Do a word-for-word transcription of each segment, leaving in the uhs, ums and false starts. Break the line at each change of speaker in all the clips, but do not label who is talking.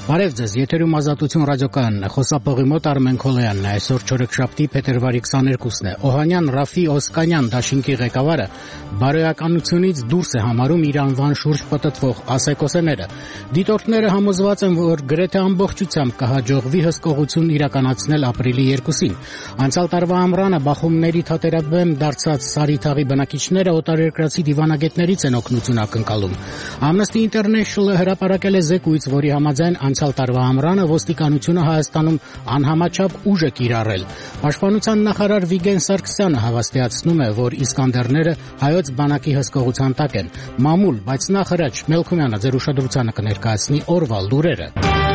Բարև ձեզ, եթերում Ազատություն ռադիոկայանն է, խոսափողի մոտ Արմեն Քոլոյանն է, այսօր չորեքշաբթի փետրվարի քսաներկուսն է։ Օհանյան Ռաֆի Օսկանյան դաշինքի ղեկավարը բարոյականությունից դուրս է համարում իր անվան շուրջ պտտվող ասեկոսեները։ Դիտորդները համոզված են, որ գրեթե ամբողջությամբ կհաջողվի հսկողություն իրականացնել ապրիլի երկուսին։ Անցյալ տարվա ամռանը բախումների թատերաբեմ դարձած Սարիթաղի բնակիչները օտարերկրացի դիվանագետներից են օգնություն ակնկալում։ Amnesty International-ը հրապարակել է զեկույց, որի համաձայն անցյալ տարվա ամռանը ոստիկանությունը Հայաստանում անհամաչափ ուժ է կիրառել։ Պաշտպանության նախարար Վիգեն Սարգսյանը հավաստիացնում է, որ իսկանդերները հայոց բանակի հսկողության տակ են։ Մամուլ, բայց նախ Հրաչ Մելքումյանը ձեր ուշադրությանը կներկայացնի օրվա լուրերը։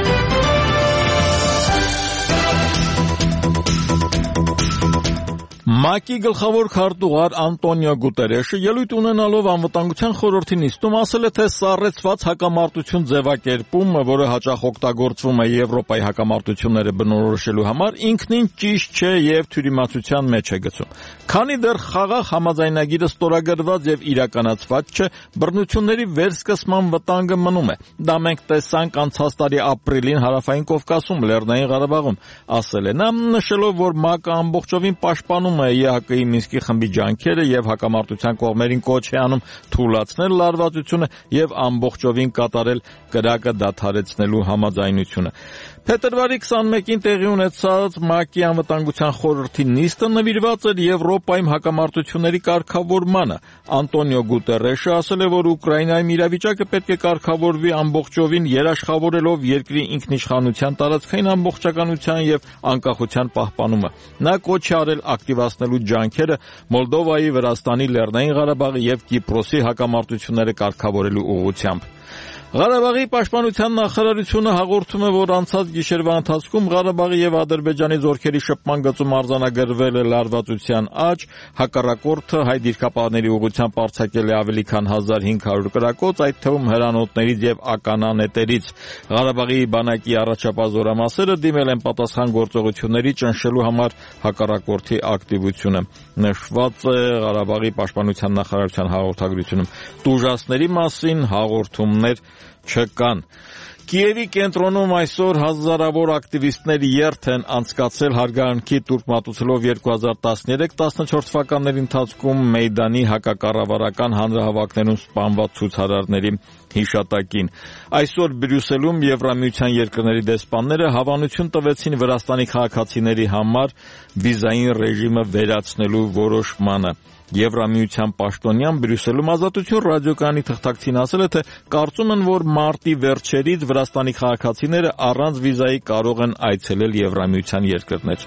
ՄԱԿ-ի գլխավոր քարտուղար Անտոնիո Գուտերեշը ելույթ ունենալով անվտանգության խորհրդի նիստում ասել է, թե սառեցված հակամարտություն ձևակերպումը, որը հաճախ օգտագործվում է Եվրոպայի հակամարտությունները բնորոշելու համար, ինքնին ճիշտ չէ եւ թյուրիմացության մեջ է գցում։ Քանի դեռ խաղաղ համաձայնագիրը ստորագրված եւ իրականացված չէ, բռնությունների վերսկսման վտանգը մնում է։ Դա մենք տեսանք անցած տարի ապրիլին Հարավային Կովկասում, Լեռնային Ղարաբաղում, ասել է նա, նշելով, որ ՄԱԿ-ը ամբողջովին պաշտպանում է ԵԱՀԿ-ի Մինսկի խմբի ջանքերը եւ հակամարտության կողմերին կոչ է անում թույլատրել լարվածությունը եւ ամբողջովին կատարել կրակը դադարեցնելու համաձայնությունը։ Փետրվարի քսանմեկին տեղի ունեցած ՄԱԿ-ի անվտանգության խորհրդի նիստը նվիրված էր Եվրոպայում հակամարտությունների կարգավորմանը։ Անտոնիո Գուտերեշը ասել է, որ Ուկրաինայում իրավիճակը պետք է կարգավորվի ամբողջովին երաշխավորելով երկրի ինքնիշխանության, տարածքային ամբողջականության եւ անկախության պահպանումը։ Նա կոչ է արել ակտիվացնելու ջանքերը Մոլդովայի, Վրաստանի, Լեռնային Ղարաբաղի եւ Կիպրոսի հակամարտությունները կարգավորելու ուղղությամբ։ Ղարաբաղի պաշտպանության նախարարությունը հաղորդում է, որ անցած գիշերվա ընթացքում Ղարաբաղի եւ Ադրբեջանի զորքերի շփման գծում արձանագրվել է լարվածության աճ, հակառակորդը հայ դիրքապահների ուղղությամբ արձակել է ավելի քան հազար հինգ հարյուր կրակոց, այդ թվում հրանոթներից եւ ականանետերից։ Ղարաբաղի բանակի առաջապահ զորամասերը դիմել են պատասխան գործողությունների ճնշելու համար հակառակորդի ակտիվությունը։ Նշված է Ղարաբաղի պաշտպանության նախարարության հաղորդագրությունում։ Տուժածների մասին հաղորդումներ չկան։ Կիևի կենտրոնում այսօր հազարավոր ակտիվիստներ երթ են անցկացրել հարգանքի տուրք մատուցելով երկու հազար տասներեք տասնչորս թվականների ընթացքում Մեյդանի հակակառավարական հանրահավաքներում սպանված ցուցարարների հիշատակին։ Այսօր Բրյուսելում Եվրամիության երկրների դեսպանները հավանություն տվեցին Վրաստանի քաղաքացիների համար վիզային ռեժիմը վերացնելու որոշմանը։ Եվրամիության պաշտոնյան Բրյուսելում Ազատություն ռադիոկայանի թղթակցին ասել է, թե կարծում են, որ մարտի վերջերից Վրաստանի քաղաքացիները առանց վիզայի կարող են այցելել Եվրամիության երկրներ։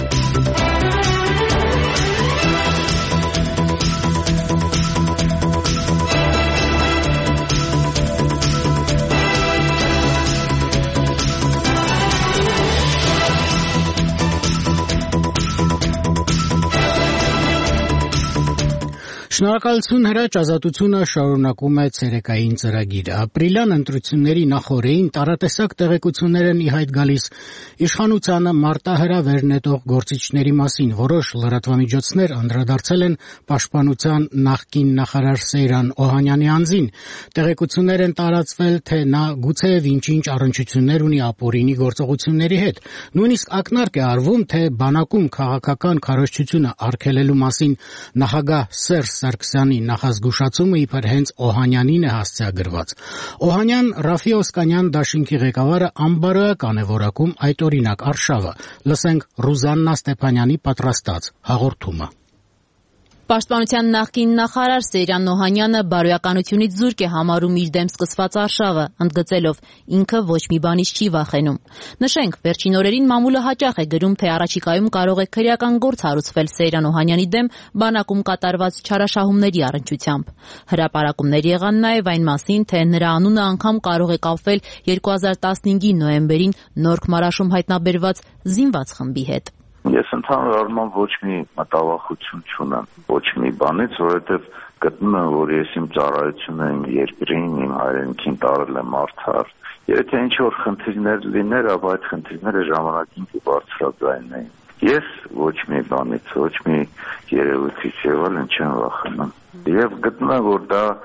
Շնորհակալություն Հրաչ, Ազատությունը շարունակում է ցերեկային ծրագիրը։ Ապրիլյան ընտրությունների նախօրեին տարատեսակ տեղեկություններ են ի հայտ գալիս իշխանությանը մարտահրավեր նետող գործիչների մասին։ Որոշ լրատվամիջոցներ անդրադարձել են պաշտպանության նախկին նախարար Սեյրան Օհանյանի անձին։ Տեղեկություններ են տարածվել, թե նա գուցեև ինչ-ինչ առնչություններ ունի ապօրինի գործողությունների հետ։ Նույնիսկ ակնարկ է արվում, թե բանակում քաղաքական քարոզչությունը արգելելու մասին նախագահ Սերժ Սարգսյանի նախազգուշացումը իբր հենց Օհանյանին է հասցեագրված։ Օհանյան Ռաֆի Օսկանյան դաշինքի ղեկավարը անբարոյական է որակում այդ օրինակ արշավը։ Լսենք Ռուզաննա Ստեփանյանի պատրաստած հաղորդումը։
Պաշտպանության նախկին նախարար Սեյրան Օհանյանը բարոյականությունից զուրկ է համարում իր դեմ սկսված արշավը, ընդգծելով ինքը ոչ մի բանից չի վախենում։ Նշենք, վերջին օրերին մամուլը հաճախ է գրում, թե առաջիկայում կարող է քրեական գործ հարուցվել Սեյրան Օհանյանի դեմ բանակում կատարված չարաշահումների առնչությամբ։ Հրապարակումներ եղան նաև այն մասին, թե նրա անունը անգամ կարող է կապվել երկու հազար տասնհինգի նոյեմբերին Նորք Մարաշում հայտնաբերված զինված խմբի հետ։
Ես ընդհանուր առմամբ ոչ մի մտավախություն չունեմ, ոչ մի բանից, որովհետև գտնում եմ, որ ես իմ ծառայությունը իմ երկրին, իմ հայրենիքին տարել եմ արդար։ Եթե ինչ-որ խնդիրներ լիներ, ապա այդ խնդիրները ժամանակին կբարձրաձայնեին։ Ես ոչ մի բանից, ոչ մի երևույթից եւ այլն չեմ վախենում։ Եվ գտնում եմ, որ դա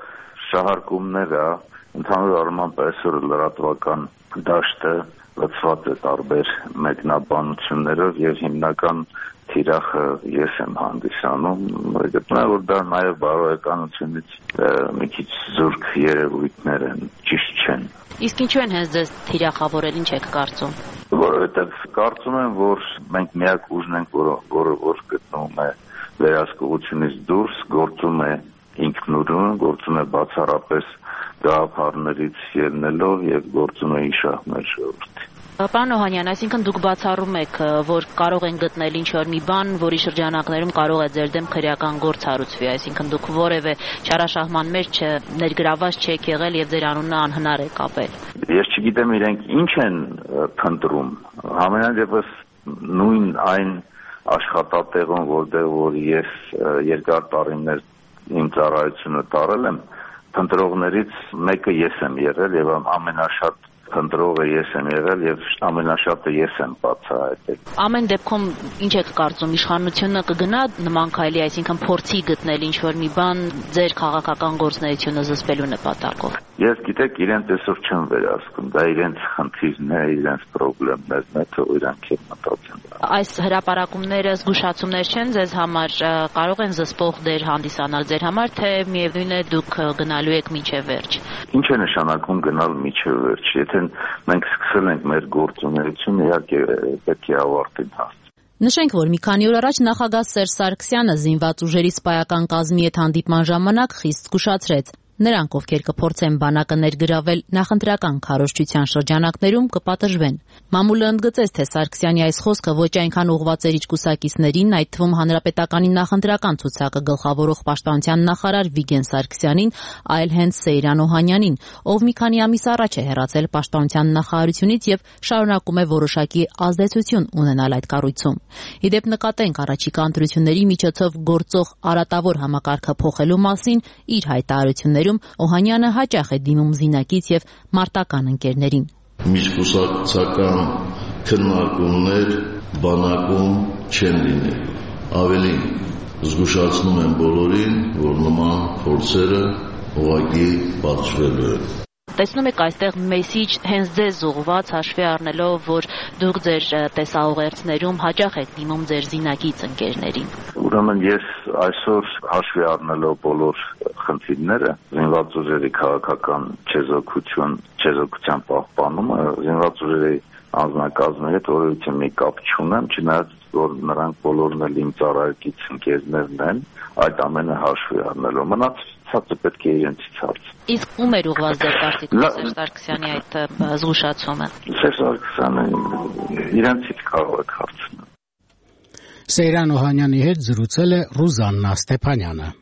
շահարկումները, ընդհանուր առմամբ այսօր լրատվական դաշտը լցված է տարբեր մեկնաբանություններով եւ հիմնական թիրախը ես եմ հանդիսանում, գտնում եմ, որ դա նաեւ բարոյականությունից մի քիչ զուրկ երևույթներ են, ճիշտ չեն։
Իսկ ինչու են հենց ձեզ թիրախավորել, ինչ եք կարծում։
Որովհետեւ կարծում եմ, որ մենք միակ ուժն ենք, որը որ գտնվում է վերահսկողությունից դուրս, գործում է ինքնուրույն, գործում է բացառապես գաղափարներից ելնելով եւ գործում է իշահ մեր ժողովրդի։
Պարոն Օհանյան, այսինքն դուք բացառում եք, որ կարող են գտնել ինչ-որ մի բան, որի շրջանակներում կարող է ձեր դեմ քրեական գործ հարուցվի, այսինքն դուք որևէ չարաշահման մեջ ներգրաված չեք եղել եւ ձեր անունը անհնար է կապել։
Ես չգիտեմ իրենք ինչ են փնտրում, համենայնդեպս նույն այն աշխատատեղում, որտեղ որ ես երկար տարիներ իմ ծառայությունը տարել եմ, փնտրողներից մեկը ես եմ եղել եւ ամենաշատ փնտրողը ես եմ եղել եւ ամենաշատը ես եմ բացահայտել։
Ամեն դեպքում ինչ եք կարծում, իշխանությունը կգնա նման քայլի, այսինքն փորձի գտնել ինչ-որ մի բան ձեր քաղաքական գործունեությունը զսպելու նպատակով։
Ես գիտեք, իրենց այսօր չեմ վերահսկում, դա իրենց խնդիրն է, իրենց խնդիրներն է, թե իրանք են մտածում։
Այս հրապարակումները զգուշացումներ չեն ձեզ համար, կարող են զսպող դեր հանդիսանալ ձեր համար, թե միևնույն է դուք գնալու եք մինչև վերջ։
Ինչ է նշանակում գնալ մինչև վերջ, եթե մենք սկսել ենք մեր գործունեությունը, իհարկե պետք է ավարտին հասցնել։
Նշենք, որ մի քանի օր առաջ նախագահ Սերժ Սարգսյանը զինված ուժերի սպայական կազմի հետ հանդիպման ժամանակ խիստ զգուշացրեց. նրանք, ովքեր կփորձեն բանակը ներգրավել նախընտրական քարոզչության շրջանակներում, կպատժվեն։ Մամուլը ընդգծեց, թե Սարգսյանի այս խոսքը ոչ այնքան ուղղված էր իր կուսակիցներին, այդ թվում հանրապետականի նախընտրական ցուցակը գլխավորող պաշտպանության նախարար Վիգեն Սարգսյանին, այլ հենց Սեյրան Օհանյանին, ով մի քանի ամիս առաջ է հեռացել պաշտպանության նախարարությունից եւ շարունակում է որոշակի ազդեցություն ունենալ այդ կառույցում։ Իդեպ նկատենք առաջիկա ընտրությունների միջոցով գործող արատավոր համակարգը փոխելու մասին իր հայտարարություններում Օհանյանը հաճախ է դիմում զինակից եւ մարտական ընկերներին։
Միջկուսակցական քննարկումներ բանակում չեն լինել։ Ավելին, զգուշացնում եմ բոլորին, որ նման փորձերը ուղղակի պատժվելու են։
Տեսնում եք այստեղ մեսիջ հենց ձեզ ուղղված, հաշվի առնելով, որ դուք ձեր տեսաուղերձներում հաճախ եք դիմում ձեր զինակից ընկերներին։
Ուրեմն ես այսօր հաշվի առնելով բոլոր խնդիրները, զինված ուժերի քաղաքական չեզոքություն, չեզոքության պահպանումը, զինված ուժերի անձնակազմի հետ որևէ մի կապ չունեմ, չնայած որ նրանք բոլորն էլ իմ ծառայակից ընկերներն են, այդ ամենը հաշվի առնելով մնացածը պետք է իրենցից հարցնել։
Իսկ ում էր ուղղված ձեր կարծիքով Սերժ Սարգսյանի այդ զգուշացումը։
Սերժ Սարգսյանը իրենցից կարող եք հարցնել։
Սեյրան Օհանյանի հետ զրուցել է Ռուզաննա Ստեփանյանը։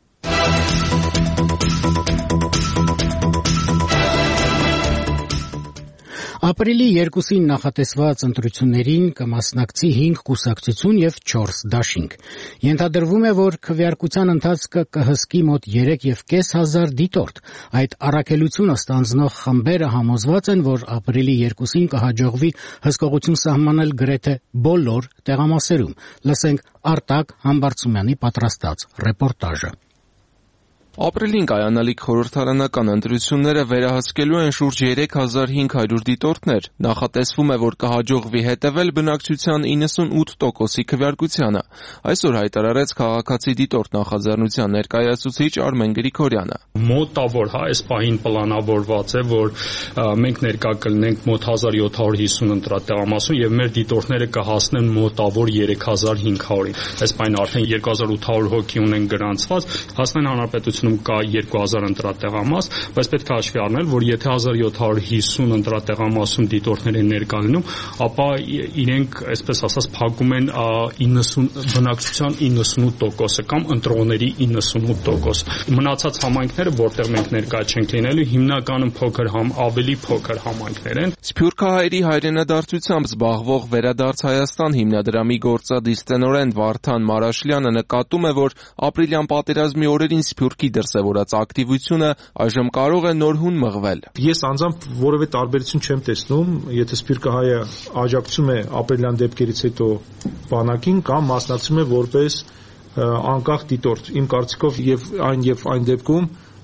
Ապրիլի երկուսին նախատեսված ընտրություններին կմասնակցի հինգ կուսակցություն եւ չորս դաշինք։ Ենթադրվում է, որ քվեարկության ընթացքը կհսկի մոտ երեք եւ կես հազար դիտորդ։ Այդ առաքելությունը ստանձնող խմբերը համոզված են, որ ապրիլի երկուսին կհաջողվի հսկողություն սահմանել գրեթե բոլոր տեղամասերում։ Լսենք Արտակ Համբարձումյանի պատրաստած ռեպորտաժը։
Ապրիլին կայանալիք խորհրդարանական ընտրությունները վերահսկելու են շուրջ երեք հազար հինգ հարյուր դիտորդներ։ Նախատեսվում է, որ կհաջողվի հետևել բնակչության իննսունութ տոկոսի քվեարկությանը։ Այսօր հայտարարեց քաղաքացի դիտորդ նախաձեռնության ներկայացուցիչ Արմեն Գրիգորյանը։
Մոտավոր, հա, այս պահին պլանավորված է, որ մենք ներկա կլինենք մոտ հազար յոթ հարյուր հիսուն ընտրատեղամասում եւ մեր դիտորդները կհասնեն մոտավոր երեք հազար հինգ հարյուր։ Այս պահին արդեն երկու հազար ութ հարյուր հոգի ունեն գրանցված, հասնեն հանրապետություն կա երկու հազար ընտրատեղամաս, բայց պետք է հաշվի առնել, որ եթե հազար յոթ հարյուր հիսուն ընտրատեղամասում դիտորդներ են ներկա լինում, ապա իրենք, այսպես ասած, փակում են բնակչության իննսունութ տոկոսը կամ ընտրողների իննսունութ տոկոսը։ Մնացած համայնքները, որտեղ մենք ներկա չենք լինելու, հիմնականում փոքր համ ավելի փոքր համայնքներ են։
Սփյուռքահայերի հայրենադարձությամբ զբաղվող Վերադարձ Հայաստան հիմնադրամի գործադիր տնօրեն Վարդան Մարաշլյանը նկատում է, որ ապրիլյան պատերազմի օրերին Սփյուռքի դրսևորած ակտիվությունը այժմ կարող է նորհուն մղվել։
Ես անձամբ որևէ տարբերություն չեմ տեսնում, եթե Սփյուռքահայը աջակցում է ապրիլյան դեպքերից հետո բանակին կամ մասնակցում է որպես անկախ դիտորդ։ Իմ կարծիքով եւ այն եւ այն դեպքում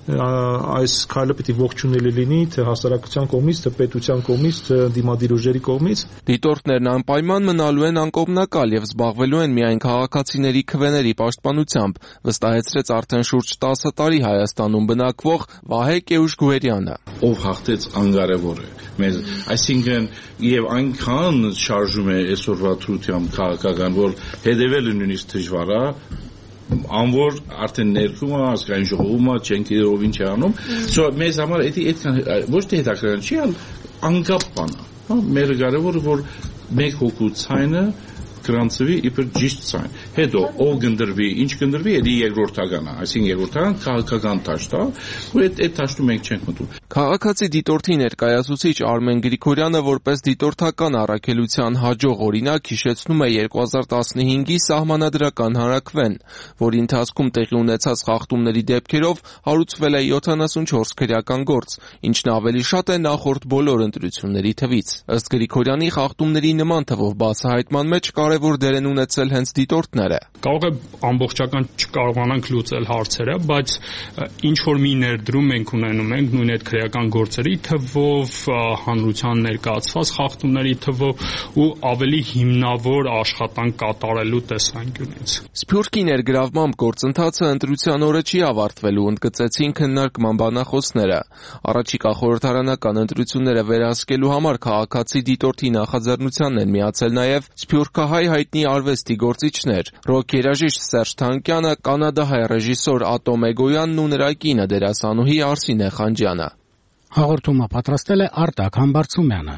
այս քայլը պիտի ողջունելի լինի թե հասարակության կողմից, թե պետության կողմից, թե դիմադիր ուժերի կողմից։
Դիտորդներն անպայման մնալու են անկողմնակալ եւ զբաղվելու են միայն քաղաքացիների քվեների պաշտպանությամբ, վստահեցրեց արդեն շուրջ տասը տարի Հայաստանում բնակվող Վահե Կեուշ-Գուերյանը։
Ով հաղթեց անկարևոր է մեզ, այսինքն եւ այնքան շարժում է այսօրվա թրությամբ քաղաքական, որ հետևելը նույնիսկ դժվար է, անոր արդեն ներկումը ազգային ժողովումը չեն գիտեր ով ինչ է անում, so մեզ համար էդի այդքան ոչ թե հետաքրքրական չի, այլ անկապ բան է, հա, մեր կարևորը որ մեկ հոգու ցայնը գրանցվի իբր ճիշտ ցայն։ Հետո ով գնդրվի, ինչ գնդրվի, էդի երկրորդական է, այսինքն երկրորդական քաղաքական դաշտ է, ու այդ այդ դաշտում մենք չենք մտնում։
Քաղաքացի դիտորդի ներկայացուցիչ Արմեն Գրիգորյանը որպես դիտորդական առաքելության հաջող օրինակ հիշեցնում է երկու հազար տասնհինգի սահմանադրական հանրաքվեն, որի ընթացքում տեղի ունեցած խախտումների դեպքերով հարուցվել է յոթանասունչորս քրեական գործ, ինչն ավելի շատ է նախորդ բոլոր ընտրությունների թվից։ Ըստ Գրիգորյանի խախտումների նման թվով բացահայտման մեջ կարևոր դեր են ունեցել հենց դիտորդները։
Կարող է ամբողջական չկարողանանք լուծել հարցերը, բայց ինչ որ մի ներդրում մենք ունենում ենք նույն այդ քրեական գործերի թվով, հանրության ներկայացված խախտումների թվով ու ավելի հիմնավոր աշխատանք կատարելու տեսանկյունից։
Սփյուռքի ներգրավմամբ գործընթացը ընտրության օրը չի ավարտվելու, ընդգծեցին քննարկման բանախոսները։ Առաջիկա խորհրդարանական ընտրությունները վերահսկելու համար քաղաքացի դիտորդի նախաձեռնությանն են միացել նաև սփյուռքահայ հայտնի արվեստի գործիչներ՝ ռոք երաժիշտ Սերժ Թանկյանը, կանադահայ ռեժիսոր Ատոմ Էգոյանն ու նրա կինը դերասանուհի Արսինե Խանջյանը։
Հաղորդումը պատրաստել է Արտակ Համբարձումյանը։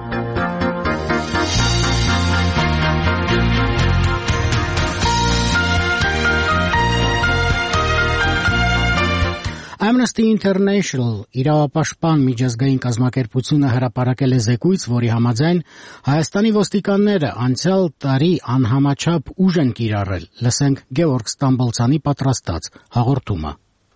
Amnesty International իրավապաշտպան միջազգային կազմակերպությունը հրապարակել է զեկույց, որի համաձայն Հայաստանի ոստիկանները անցյալ տարի անհամաչափ ուժ են կիրառել։ Լսենք Գևորգ Ստամբոլցյանի պատրաստած հաղորդումը։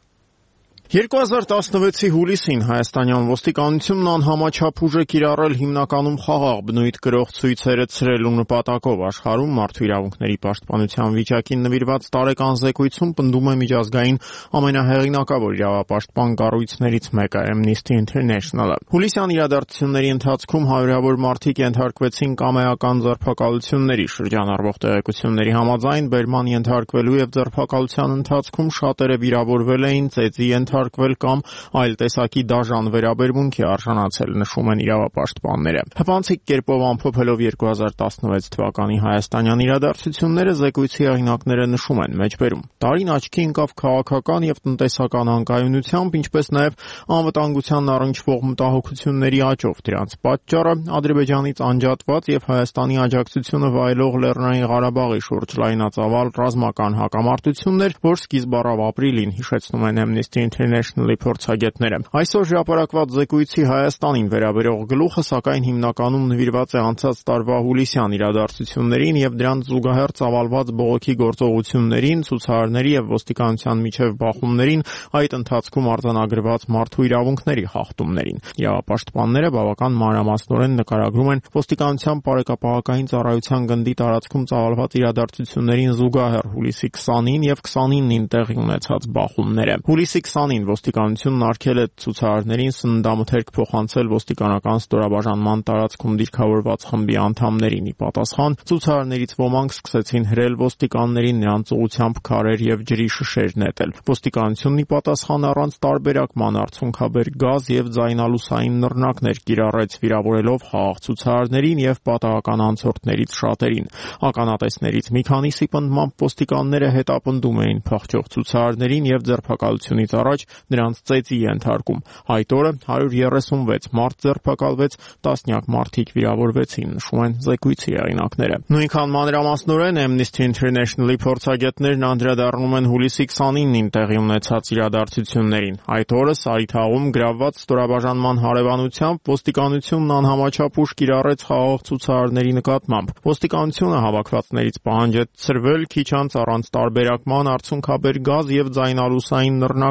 երկու հազար տասնվեցի հուլիսին հայաստանյան ոստիկանությունն անհամաչափ ուժ է կիրառել հիմնականում խաղաղ բնույթ կրող ցույցերը ցրելու նպատակով աշխարհում մարդու իրավունքների պաշտպանության վիճակին նվիրված տարեկան զեկույցում պնդում է միջազգային ամենահեղինակավոր իրավապաշտպան կառույցներից մեկը Amnesty International-ը։ Հուլիսյան իրադարձությունների ընթացքում հարյուրավոր մարդիկ ենթարկվեցին կամայական ձերբակալությունների, շրջանառվող տեղեկությունների համաձայն բերման ենթարկվելու եւ ձերբակալության ընթացքում շատերը վիրավորվել էին, ծեծի ենթարկվել կամ այլ տեսակի դաժան վերաբերմունքի արժանացել, նշում են իրավապաշտպանները։ Հպանցիկ կերպով ամփոփելով երկու հազար տասնվեց թվականի հայաստանյան իրադարձությունները զեկույցի հեղինակները նշում են մեջբերում. տարին աչքի ընկավ քաղաքական եւ տնտեսական անկայունությամբ, ինչպես նաեւ անվտանգությանն առնչվող մտահոգությունների աճով։ Դրանց պատճառը Ադրբեջանից անջատված եւ Հայաստանի աջակցությունը վայելող Լեռնային Ղարաբաղի շուրջ լայնածավալ ռազմական հակամարտությունն էր, որ սկիզբ առավ ապրիլին, հիշեցնում են Amnesty International-ի փորձագետները։ Այսօր հրապարակված զեկույցի Հայաստանին վերաբերող գլուխը սակայն հիմնականում նվիրված է անցած տարվա հուլիսյան իրադարձություններին եւ դրանց զուգահեռ ծավալված բողոքի գործողություններին, ցուցարարների եւ ոստիկանության միջև բախումներին, այդ ընթացքում արձանագրված մարդու իրավունքների խախտումներին։ Իրավապաշտպանները բավական մանրամասնորեն նկարագրում են ոստիկանության բարեկապահական ծառայության գնդի տարածքում ծավալված իրադարձություններին զուգահեռ հուլիսի քսանին եւ քսանինին տեղի ունեցած բախումները։ Հուլիսի քսանին ոստիկանությունն արգել է ցուցարարներին սննդամթերք փոխանցել ոստիկանական ստորաբաժանման տարածքում դիրքավորված խմբի անդամներին։ Ի պատասխան ցուցարարներից ոմանք սկսեցին հրել ոստիկաններին, նրանց ուղղությամբ քարեր եւ ջրի շշեր նետել։ Ոստիկանությունն ի պատասխան առանց տարբերակման արցունքաբեր գազ եւ ձայնալուսային նռնակներ կիրառեց, վիրավորելով խաղաղ ցուցարարներին եւ պատահական անցորդներից շատերին։ Ականատեսներից մի քանիսի պնդմամբ ոստիկանները հետապնդում էին փախչող ցուցարարներին եւ ձերբակալությունից առաջ նրանց ծեծի ենթարկում։ Այդ օրը հարյուր երեսունվեց մարդ ձերբակալվեց, տասնյակ մարդիկ վիրավորվեցին, նշում են զեկույցի հեղինակները։ Նույնքան մանրամասնորեն Amnesty International-ի փորձագետներն անդրադառնում են հուլիսի քսանինին տեղի ունեցած իրադարձություններին։ Այդ օրը Սարիթաղում գրավված ստորաբաժանման հարևանությամբ ոստիկանությունն անհամաչափ ուժ կիրառեց խաղաղ ցուցարարների նկատմամբ։ Ոստիկանությունը հավաքվածներից պահանջեց ցրվել, քիչ անց առանց տարբերակման արցունքաբեր գազ եւ ձայնալուսային նռնակներ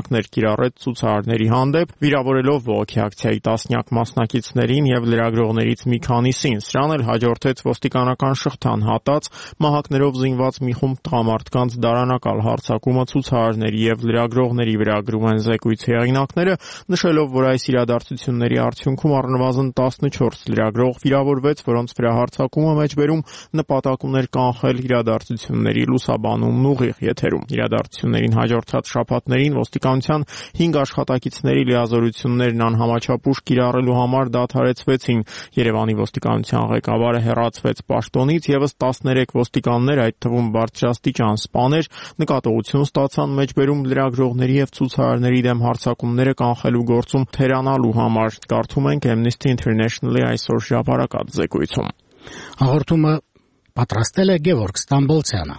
կիրառեց ցուցարարների հանդեպ, վիրավորելով բողոքի ակցիայի տասնյակ մասնակիցներին եւ լրագրողներից մի քանիսին։ Սրան էլ հաջորդեց ոստիկանական շղթան հատած, մահակներով զինված մի խումբ տղամարդկանց դարանակալ հարձակումը ցուցարարների եւ լրագրողների վրա, գրում են զեկույցի հեղինակները, նշելով, որ այս իրադարձությունների արդյունքում առնվազն տասնչորս լրագրող վիրավորվեց, որոնց վրա հարձակումը մեջբերում նպատակ ուներ կանխել իրադարձությունների լուսաբանումն ուղիղ եթերում։ Իրադարձություններին հաջորդած շաբաթներին ոստիկանության հինգ աշխատակիցների լիազորություններն անհամաչափ ուժ կիրառելու համար դադարեցվեցին։ Երևանի ոստիկանության ղեկավարը հեռացվեց պաշտոնից, եւս տասներեք ոստիկաններ, այդ թվում բարձրաստիճան սպաներ, նկատողություն ստացան մեջբերում լրագրողների եւ ցուցարարների դեմ հարձակումները կանխելու գործում թերանալու համար։ Կարդում ենք Amnesty International-ի այսօր հրապարակած զեկույցում։
Հաղորդումը պատրաստել է Գևորգ Ստամբոլցյանը։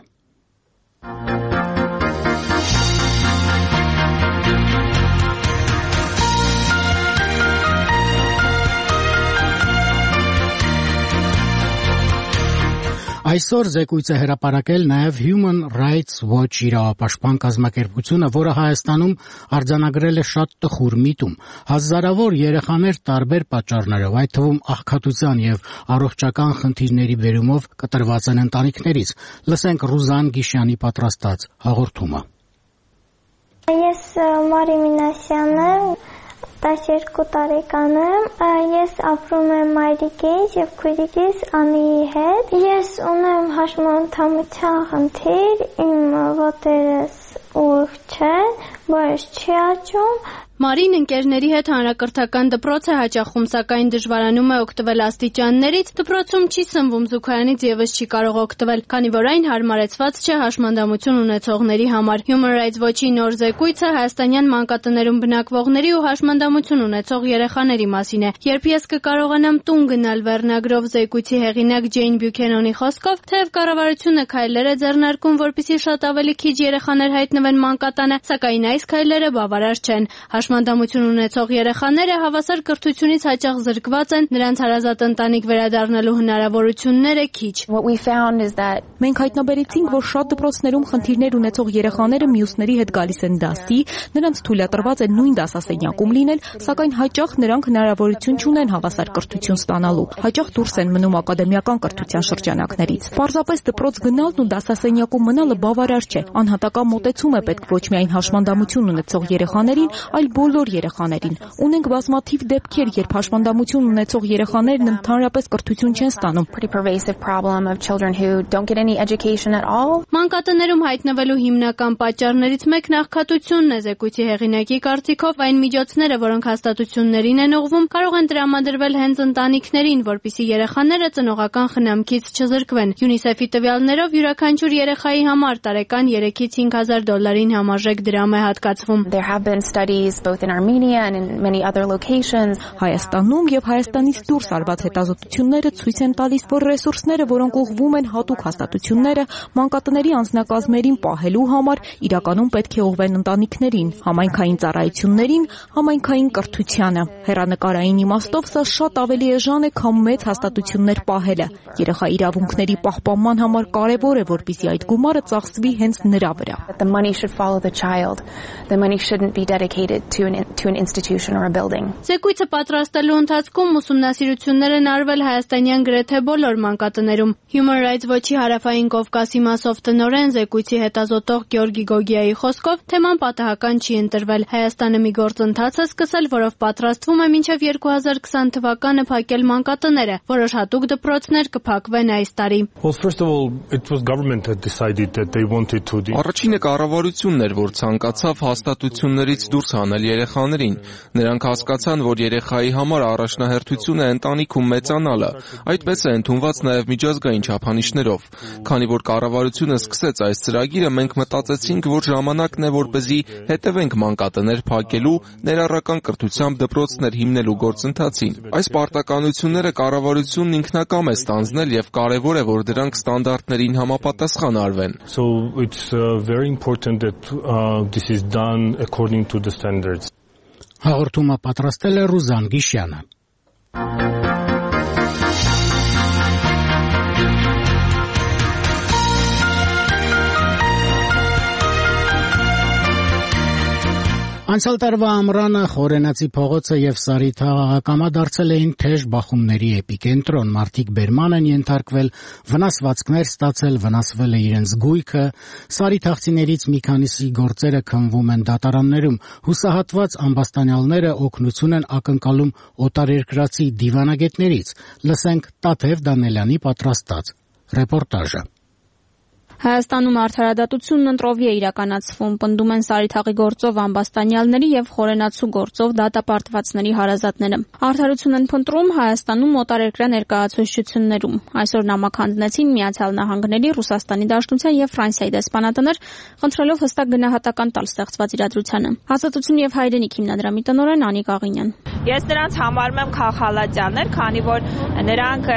Այսօր զեկույց է հրապարակել նաև Human Rights Watch իրավապաշտպան կազմակերպությունը, որը Հայաստանում արձանագրել է շատ տխուր միտում։ Հազարավոր երեխաներ տարբեր պատճառներով, այդ թվում աղքատության եւ առողջական խնդիրների բերումով կտրված են ընտանիքներից։ Լսենք Ռուզան Գիշյանի պատրաստած հաղորդումը։
Ես Մարի Մինասյանն եմ, տասներկու տարեկան եմ, ես ապրում եմ մայրիկիս եւ քույրիկիս Անիի հետ։ Ես ունեմ հաշմանդամության խնդիր, իմ ոտերս ուղիղ չեն, բայց չի աճում։
Մարին ընկերների հետ հանրակրթական դպրոց է հաճախում, սակայն դժվարանում է օգտվել աստիճաններից, դպրոցում չի սնվում, զուգարանից եւս չի կարող օգտվել, քանի որ այն հարմարեցված չէ հաշմանդամություն ունեցողների համար։ Human Rights Watch-ի նոր զեկույցը հայաստանյան մանկատներում բնակվողների ու հաշմանդամություն ունեցող երեխաների մասին է։ Երբ ես կկարողանամ տուն գնալ վերնագրով զեկույցի հեղինակ Ջեյն Բյուքենոնի խոսքով, թեև կառավարությունը քայլեր է ձեռնարկում, որպեսզի շատ ավելի քիչ երեխաներ հայտնվեն մանկատանը, սակայն այս քայլերը բավարար չեն։ Հաշմանդամություն ունեցող երեխաները հավասար կրթությունից հաճախ զրկված են, նրանց հարազատ ընտանիք վերադառնալու հնարավորությունները քիչ։
Մենք հայտնաբերեցինք, որ շատ դպրոցներում խնդիրներ ունեցող երեխաները մյուսների հետ գալիս են դաստի, նրանց թույլատրված է նույն դասասենյակում լինել, սակայն հաճախ նրանք հնարավորություն չունեն հավասար կրթություն ստանալու։ Հաճախ դուրս են մնում ակադեմիական կրթության շրջանակներից։ Պարզապես դպրոց գնալն ու դասասենյակում մնալը բավարար չէ։ Անհատական մոտեցում է պետք ոչ միայն հաշմանդամություն ունեցող երեխաներին, այլ բոլոր երեխաներին։ Ունենք բազմաթիվ դեպքեր, երբ հաշմանդամություն ունեցող երեխաներն ընդհանրապես կրթություն չեն ստանում։
Մանկատներում հայտնվելու հիմնական պատճառներից մեկն աղքատությունն է, զեկույցի հեղինակի կարծիքով այն միջոցները, որոնք հաստատություններին են ուղղվում, կարող են տրամադրվել հենց ընտանիքներին, որպեսզի երեխաները ծնողական խնամքից չզրկվեն։ ՅՈՒՆԻՍԵՖ-ի տվյալներով յուրաքանչյուր երեխայի համար տարեկան երեքից հինգ հազար դոլարին համարժեք դրամ է հատկացվում։
Հայաստանում եւ Հայաստանից դուրս արված հետազոտությունները ցույց են տալիս, որ ռեսուրսները, որոնք ուղղվում են հատուկ հաստատությունները, մանկատների անձնակազմերին պահելու համար, իրականում պետք է ուղղվեն ընտանիքներին, համայնքային ծառայություններին, համայնքային կրթությանը։ Հեռանկարային իմաստով սա շատ ավելի էժան է, քան մեծ հաստատություններ պահելը։ Երեխա իրավունքների պահպանման համար կարևոր է, որպեսզի այդ գումարը ծախսվի հենց նրա վրա։
Զեկույցը պատրաստելու ընթացքում ուսումնասիրություններ են արվել հայաստանյան գրեթե բոլոր մանկատներում։ Human Rights Watch-ի հարավային Կովկասի մասով տնօրեն զեկույցի հետազոտող Գյորգի Գոգիայի խոսքով թեման պատահական չի ընտրվել։ Հայաստանը մի գործընթաց է սկսել, որով պատրաստվում է մինչև երկու հազար քսան թվականը փակել մանկատները, որոշ հատուկ դպրոցներ կփակվեն այս տարի։
Առաջինը կառավարությունն էր, որ ցանկացավ հաստատություններից դուրս հանել երեխաներին։ Նրանք հասկացան, որ երեխայի համար առաջնահերթություն է ընտանիքում մեծանալը։ Այդպես է ընդունված նաև միջազգային չափանիշներով։ Քանի որ կառավարությունը սկսեց այս ծրագիրը, մենք մտածեցինք, որ ժամանակն է, որպեսզի հետևենք մանկատներ փակելու, ներառական կրթությամբ դպրոցներ հիմնելու գործընթացին։ Այս պարտականությունները կառավարությունն ինքնակամ է ստանձնել եւ կարեւոր է, որ դրանք ստանդարտներին համապատասխան արվեն։
So it's uh, very important that uh, this is done according to the standards.
Հաղորդումը պատրաստել է Ռուզան Գիշյանը։ Անցյալ տարվա ամռանը Խորենացի փողոցը եւ Սարիթ աղաղակամա դարձել էին թեժ բախումների էպիկենտրոն, մարդիկ բերման են ենթարկվել, վնասվածքներ ստացել, վնասվել է իրենց գույքը, Սարիթաղցիներից մի քանիսի գործերը քննվում են դատարաններում, հուսահատված ամբաստանյալները օգնություն են ակնկալում օտարերկրացի դիվանագետներից։ Լսենք Տաթև Դանելյանի պատրաստած ռեպորտաժը։
Հայաստանում արդարադատությունն ընտրովի է իրականացվում, պնդում են Սարիթաղի գործով ամբաստանյալների եւ Խորենացու գործով դատապարտվածների հարազատները։ Արդարություն են փնտրում Հայաստանում օտարերկրյա ներկայացուցչություններում։ Այսօր նամակ հանձնեցին Միացյալ Նահանգների, Ռուսաստանի Դաշնության եւ Ֆրանսիայի դեսպանատներ, խնդրելով հստակ գնահատական տալ ստեղծված իրադրությանը։ Ազատություն եւ հայրենիք հիմնադրամի տնօրեն Անիկ Աղինյան։
Ես նրանց համարում եմ քաղաքալատյաներ, քանի որ նրանք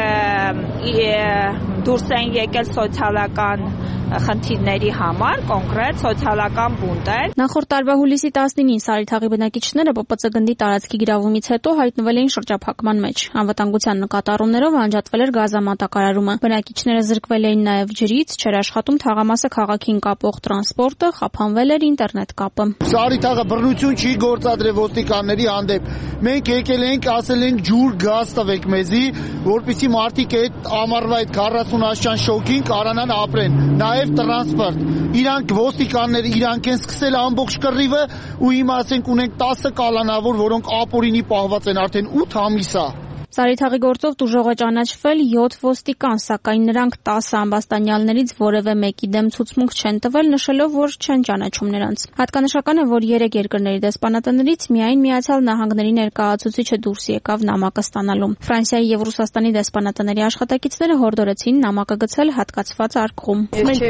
դուրս են եկել սոցիալական խնդիրների համար, կոնկրետ սոցիալական բունտեր։
Նախորդ տարվա հուլիսի տասնինին Սարիթաղի բնակիչները Պ Պ Ծ գնդի տարածքի գրավումից հետո հայտնվել էին շրջափակման մեջ։ Անվտանգության նկատառումներով անջատվել էր գազամատակարարումը։ Բնակիչները զրկվել էին նաև ջրից, չէր աշխատում թաղամասը քաղաքին կապող տրանսպորտը, խափանվել էր ինտերնետ կապը։
Սարիթաղը բռնություն չի գործադրել ոստիկանների հանդեպ։ Մենք եկել ենք, ասել ենք ջուր, գազ տվեք մեզի, որպեսզի մարդիկ այդ ամառվա այդ քառասուն աշճան շոկին կարողանան ապրեն։ Նաև տրանսպորտ։ Իրանք ոստիկանները իրանք են սկսել ամբողջ կռիվը ու հիմա ասենք ունենք տասը կալանավոր, որոնք ապօրինի պահված են արդեն ութ ամիս է։
Սարիթաղի գործով տուժող է ճանաչվել յոթ ոստիկան, սակայն նրանք տասը ամբաստանյալներից որևէ մեկի դեմ ցուցմունք չեն տվել, նշելով, որ չեն ճանաչում նրանց։ Հատկանշական է, որ երեք երկրների դեսպանատներից միայն Միացյալ Նահանգների ներկայացուցիչը դուրս եկավ նամակը ստանալու։ Ֆրանսիայի եւ Ռուսաստանի դեսպանատների աշխատակիցները հորդորեցին նամակը գցել հատկացված արկղում։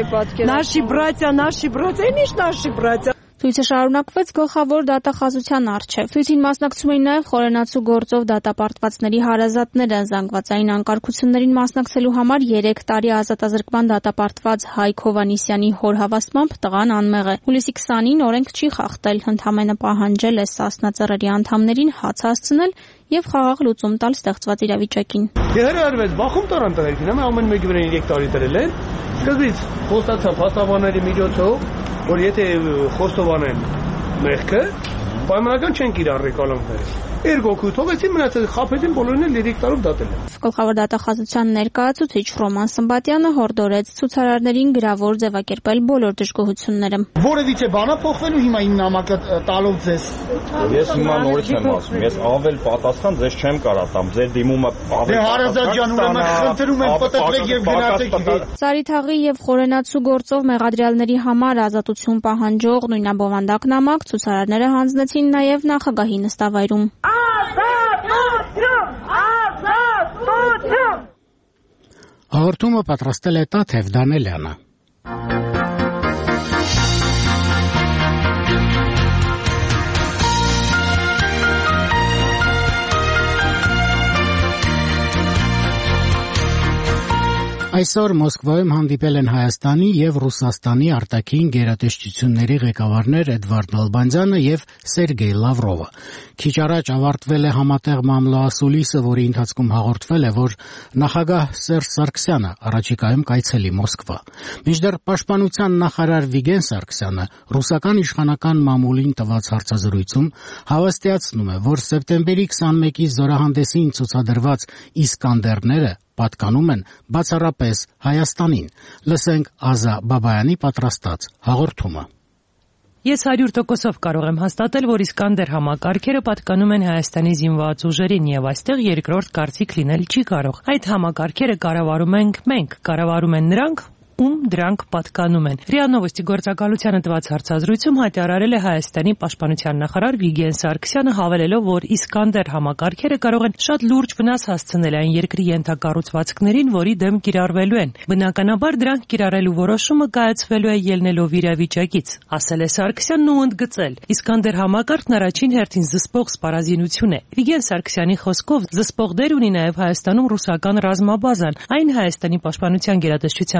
Наши братья, наши братья, ինչ наши братья։
Ցույցը շարունակվեց գլխավոր դատախազության առջև։ Ցույցին մասնակցում էին նաև Խորենացու գործով դատապարտվածների հարազատները։ Զանգվածային անկարգություններին մասնակցելու համար երեք տարի ազատազրկման դատապարտված Հայկ Հովհաննիսյանի հոր հավաստմամբ տղան անմեղ է։ Հուլիսի քսանին օրենք չի խախտել, ընդամենը պահանջել է Սասնա ծռերի անդամներին հաց հասցնել եւ խաղաղ լուծում տալ ստեղծված իրավիճակին։
Գերարվեց բախում տորան տղերքին, համ ամեն մեկի վրա երեք տարի դրել են։ Սկզբից խոստացավ հաստատաների միջոցով, որ եթե խոստովանեն մեղքը, պայմանական չեն կիրառի կալանքները։ Երկոքու թողեցին մնացել խափեցին բոլորին էլ երեք տարով դատել են։
Գլխավոր դատախազության ներկայացուցիչ Ռոման Սմբատյանը հորդորեց ցուցարարներին գրավոր ձևակերպել բոլոր դժգոհությունները։
Որևիցե բանա փոխվելու հիմա իմ նամակը տալով ձեզ։
Ես հիմա նորից եմ ասում, ես ավել պատասխան ձեզ չեմ կարա տամ, ձեր դիմումը
ավել։ Դե հարազատ ջան, ուրեմն խնդրում եմ պատտվեք եւ գնացեք։
Սարիթաղի եւ Խորենացու գործով մեղադրյալների համար ազատություն պահանջող նույնաբովանդակ նամակ ցուցարարները հանձնեցին նաեւ նախագահի նստավայրում։
Հաղորդումը պատրաստել է Տաթև Դանելյանը։ Այսօր Մոսկվայում հանդիպել են Հայաստանի եւ Ռուսաստանի արտաքին գերատեսչությունների ղեկավարներ Էդվարդ Նալբանդյանը եւ Սերգեյ Լավրովը։ Քիչ առաջ ավարտվել է համատեղ մամլոասուլիսը, որի ընթացքում հաղորդվել է, որ նախագահ Սերժ Սարգսյանը առաջիկայում կայցելի Մոսկվա։ Մինչդեռ պաշտպանության նախարար Վիգեն Սարգսյանը ռուսական իշխանական մամուլին տված հարցազրույցում հավաստիացնում է, որ սեպտեմբերի քսանմեկի զորահանդեսին ցուցադրված Իսկանդերները պատկանում են բացառապես Հայաստանին։ Լսենք Ազա Բաբայանի պատրաստած հաղորդումը։
Ես հարյուր տոկոսով կարող եմ հաստատել, որ Իսկանդեր համակարգերը պատկանում են Հայաստանի զինված ուժերին եւ այստեղ երկրորդ կարծիք լինել չի կարող։ Այդ համակարգերը կառավարում ենք մենք, կառավարում են նրանք, ում դրանք պատկանում են։ ՌԻԱ Նովոստի գործակալությանը տված հարցազրույցում հայտարարել է Հայաստանի պաշտպանության նախարար Վիգեն Սարգսյանը, հավելելով, որ Իսկանդեր համակարգերը կարող են շատ լուրջ վնաս հասցնել այն երկրի ենթակառուցվածքներին, որի դեմ կիրառվելու են։ Բնականաբար դրանք կիրառելու որոշումը կայացվելու է ելնելով իրավիճակից, ասել է Սարգսյանն ու ընդգծել։ Իսկանդեր համակարգն առաջին հերթին զսպող սպառազինություն է։ Վիգեն Սարգսյանի խոսքով զսպող դեր ունի նաև Հայաստանում ռուսական ռազմաբազան։ Այն Հայաստանի պաշտպանության գերատեսչության ղեկավարի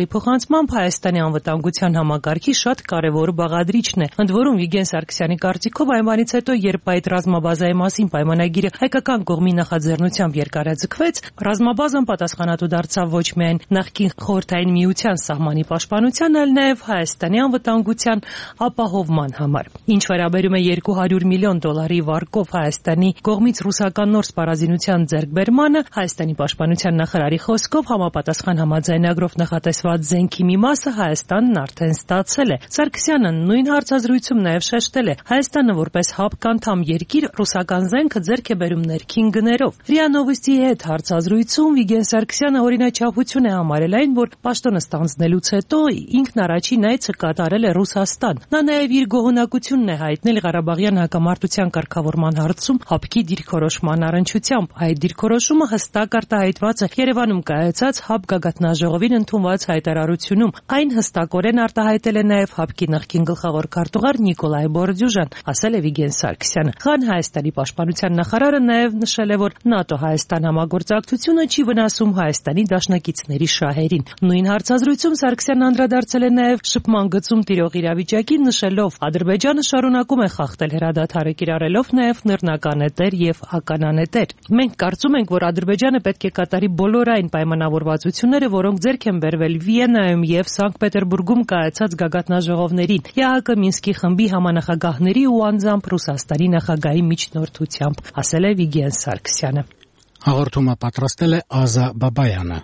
Նահարի փոխանցմամբ Հայաստանի անվտանգության համակարգի շատ կարևոր բաղադրիչն է։ Ընդ որում Վիգեն Սարգսյանի կարծիքով այն բանից հետո, երբ այդ ռազմաբազայի մասին պայմանագիրը հայկական կողմի նախաձեռնությամբ երկարաձգվեց, ռազմաբազան պատասխանատու դարձավ ոչ միայն նախկին Խորհրդային Միության սահմանի պաշտպանության, այլ նաև Հայաստանի անվտանգության ապահովման համար։ Ինչ վերաբերում է երկու հարյուր միլիոն դոլարի վարկով Հայաստանի կողմից ռուսական նոր սպառազինության ձեռքբերմանը, Հայաստանի պաշտպանության նախարարի խոսքով համապատասխան համաձայնագրով նախատեսված զենքի մի մասը Հայաստանն արդեն ստացել է։ Սարգսյանը նույն հարցազրույցում նաև շեշտել է. Հայաստանը որպես հապկ անդամ երկիր ռուսական զենքը ձեռք է բերում ներքին գներով։ ՌԻԱ Նովոստիի հետ հարցազրույցում Վիգեն Սարգսյանը օրինաչափություն է համարել այն, որ պաշտոնը ստանձնելուց հետո ինքն առաջին այցը կատարել է Ռուսաստան։ Նա նաև իր գոհունակությունն է հայտնել Ղարաբաղյան հակամարտության կարգավորման հարցում հապկի դիրքորոշման առնչությամբ։ Այդ դիրքորոշումը հստակ արտահայտված է Երևանում կայացած ՀԱՊ գագաթնաժողովին ընդունված հայտարարությունում։ Այն հստակորեն արտահայտել է նաև ՀԱՊԿ-ի նախկին գլխավոր քարտուղար Նիկոլայ Բորդյուժան, ասել է Վիգեն Սարգսյանը։ Ղան Հայաստանի պաշտպանության նախարարը նաև նշել է, որ ՆԱՏՕ-Հայաստան համագործակցությունը չի վնասում Հայաստանի դաշնակիցների շահերին։ Նույն հարցազրույցում Սարգսյանն անդրադարձել է նաև շփման գծում տիրող իրավիճակին, նշելով. Ադրբեջանը շարունակում է խախտել հրադադարը, կիրառելով նաև նռնականետեր եւ ականանետեր։ Մենք կարծում ենք, որ Ադրբեջանը պետք է կատարի բոլոր այն պայմանավորվածությունները, որոնք ձեռք են բերվել Վիեննայում եւ Սանկտ Պետերբուրգում կայացած գագաթնաժողովներին, ԵԱՀԿ Մինսկի խմբի համանախագահների ու անձամբ Ռուսաստանի նախագահի միջնորդությամբ, ասել է Վիգեն Սարգսյանը։
Հաղորդումը պատրաստել է Ազա Բաբայանը։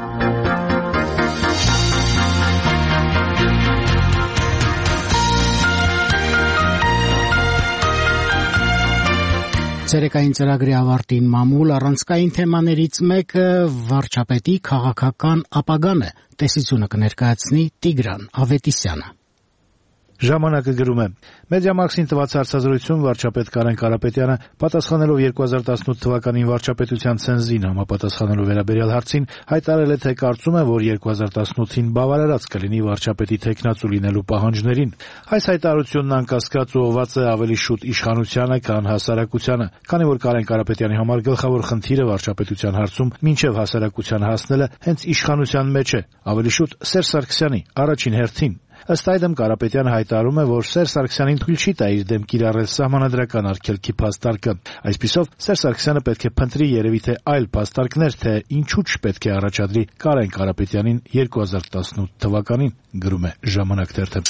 Ցերեկային ծրագրի ավարտին մամուլ առանցքային թեմաներից մեկը վարչապետի քաղաքական ապագան է։ Տեսությունը կներկայացնի Տիգրան Ավետիսյանը։
Ժամանակը գրում է. Մեդիամաքսին տված հարցազրույցում վարչապետ Կարեն Կարապետյանը, պատասխանելով երկու հազար տասնութ թվականին վարչապետության ցենզին համապատասխանելու վերաբերյալ հարցին, հայտարարել է, թե կարծում է, որ երկու հազար տասնութին բավարարած կլինի վարչապետի թեկնածու լինելու պահանջներին։ Այս հայտարարությունն անկասկած ուղղված է ավելի շուտ իշխանությանը, քան հասարակությանը, քանի որ Կարեն Կարապետյանի համար գլխավոր խնդիրը վարչապետության հարցում մինչև հասարակության հասնելը հենց իշխանության մեջ է, ավելի շուտ Սերժ Սարգսյանի առաջին հերթին։ Ըստ այդմ Կարապետյանը հայտարարում է, որ Սերժ Սարգսյանին թույլ չի տա իր դեմ կիրառել սահմանադրական արգելքի փաստարկը։ Այսպիսով Սերժ Սարգսյանը պետք է փնտրի երևի թե այլ փաստարկներ, թե ինչու չպետք է առաջադրի Կարեն Կարապետյանին երկու հազար տասնութ թվականին, գրում է Ժամանակ թերթը։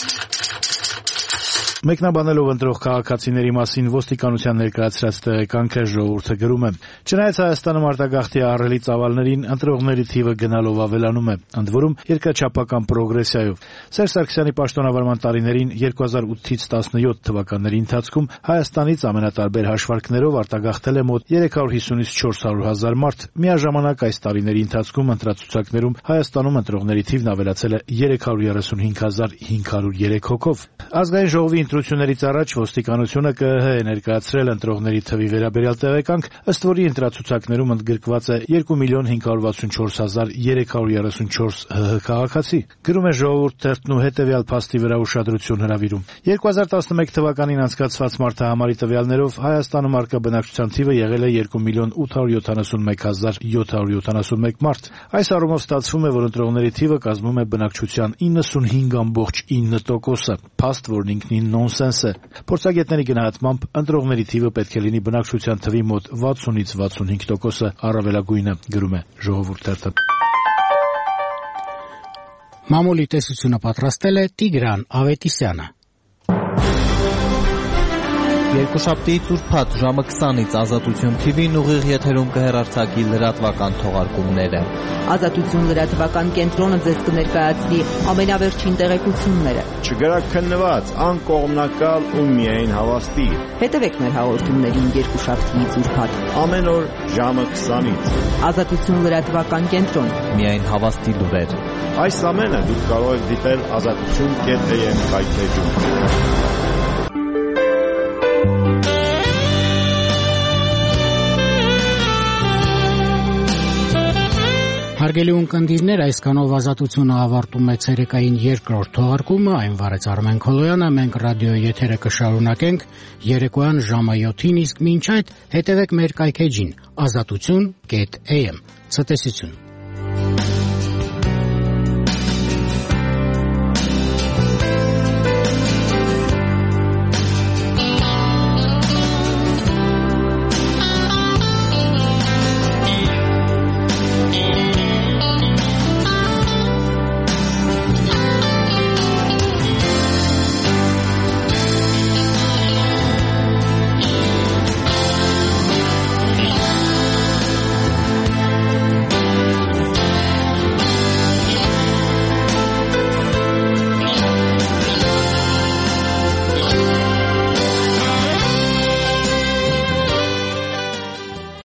Մեկնաբանելով ընտրող քաղաքացիների մասին ոստիկանության ներկայացրած տեղեկանքը ժողովուրդը գրում է. Չնայած Հայաստանում արտագաղթի ահռելի ծավալներին, ընտրողների թիվը գնալով ավելանում է, ընդ որում երկրաչափական պրոգրեսիայով։ Սերժ Սարգսյանի պաշտոնավարման տարիներին երկու հազար ութից տասնյոթ թվականների ընթացքում Հայաստանից ամենատարբեր հաշվարկներով արտագաղթել է մոտ երեք հարյուր հիսունից չորս հարյուր հազար մարդ։ Միաժամանակ այս տարիների ընթացքում ընտրացուցակներում Հայաստանում ընտրողների թիվն ավելացել է երեք հարյուր երեսունհինգ հազար հինգ հարյուր երեք հոգով։ Ազգային ժողովի ընտրություններից առաջ ոստիկանությունը ԿԸՀ է ներկայացրել ընտրողների թվի վերաբերյալ տեղեկանք, ըստ որի ընտրացուցակներում ընդգրկված է երկու միլիոն հինգ հարյուր վաթսունչորս հազար երեք հարյուր երեսունչորս ՀՀ քաղաքացի։ Գրում է Ժողովուրդ թերթն ու հետևյալ փաստի վրա ուշադրություն հրավիրում. երկու հազար տասնմեկ թվականին անցկացված մարդահամարի տվյալներով Հայաստանում առկա բնակչության թիվը եղել է երկու միլիոն ութ հարյուր յոթանասունմեկ հազար յոթ հարյուր յոթանասունմեկ մարդ։ Այս առումով ստացվում է, որ ընտրողների թիվը կազմում է բնակչության իննսունհինգ կόμμα ինը տոկոսը, փաստ, որն ինքնին նոնսենս է։ Փորձագետների գնահատմամբ ընտրողների թիվը պետք է լինի բնակչության թվի մոտ վաթսունից վաթսունհինգ տոկոսը առավելագույնը, գրում է Ժողովուրդ թերթը։
Մամուլի տեսությունը պատրաստել է Տիգրան Ավետիսյանը։
Երկուշաբթի ծուրփաթ ժամը քսանից Ազատություն Թի Վին ուղիղ եթերում կհեռարձակի լրատվական թողարկումները։
Ազատություն լրատվական կենտրոնը ձեզ կներկայացնի ամենավերջին տեղեկությունները։
Չգրակ քննված, անկողմնակալ ու միայն հավաստի։
Հետևեք մեր հաղորդումներին երկուշաբթի ծուրփաթ
ամեն օր ժամը քսանից։
Ազատություն լրատվական կենտրոն։
Միայն հավաստի լուրեր։
Այս ամենը դուք կարող եք դիտել ազատություն կետ է եմ կայքեջում։
Հարգելի ունկնդիրներ, այսքանով Ազատությունը ավարտում է ցերեկային երկրորդ թողարկումը, այն վարեց Արմեն Քոլոյանը, մենք ռադիոյի եթերը կշարունակենք երեկոյան ժամը յոթին, իսկ մինչ այդ հետևեք մեր կայքեջին ազատություն կետ էյ էմ։ Ցտեսություն։